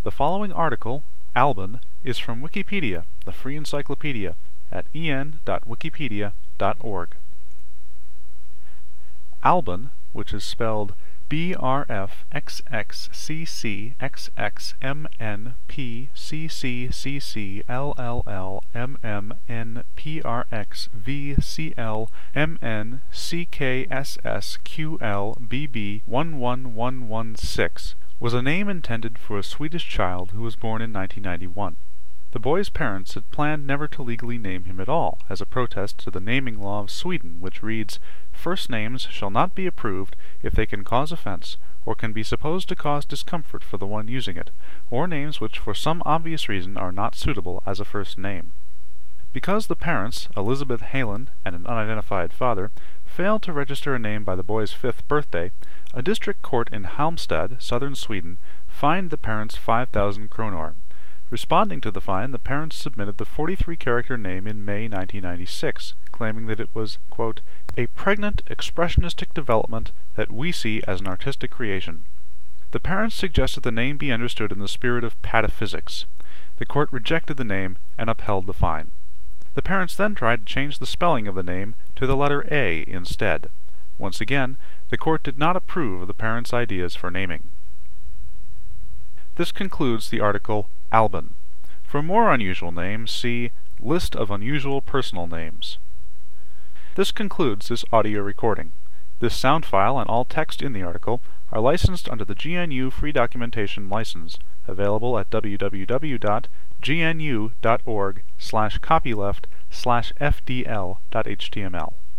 The following article, Albin, is from Wikipedia, the free encyclopedia, at en.wikipedia.org. Albin, which is spelled BRFXXCCXMNPCCCLLMMNPRXVCLMNCKSSQLBB11116, was a name intended for a Swedish child who was born in 1991. The boy's parents had planned never to legally name him at all, as a protest to the naming law of Sweden, which reads, "First names shall not be approved if they can cause offense, or can be supposed to cause discomfort for the one using it, or names which for some obvious reason are not suitable as a first name." Because the parents, Elizabeth Halen and an unidentified father, failed to register a name by the boy's 5th birthday, a district court in Halmstad, southern Sweden, fined the parents 5,000 kronor. Responding to the fine, the parents submitted the 43-character name in May 1996, claiming that it was, quote, "a pregnant, expressionistic development that we see as an artistic creation." The parents suggested the name be understood in the spirit of pataphysics. The court rejected the name and upheld the fine. The parents then tried to change the spelling of the name to the letter A instead. Once again, the court did not approve of the parents' ideas for naming. This concludes the article Albin. For more unusual names, see List of unusual personal names. This concludes this audio recording. This sound file and all text in the article are licensed under the GNU Free Documentation License, available at www.gnu.org/copyleft/fdl.html.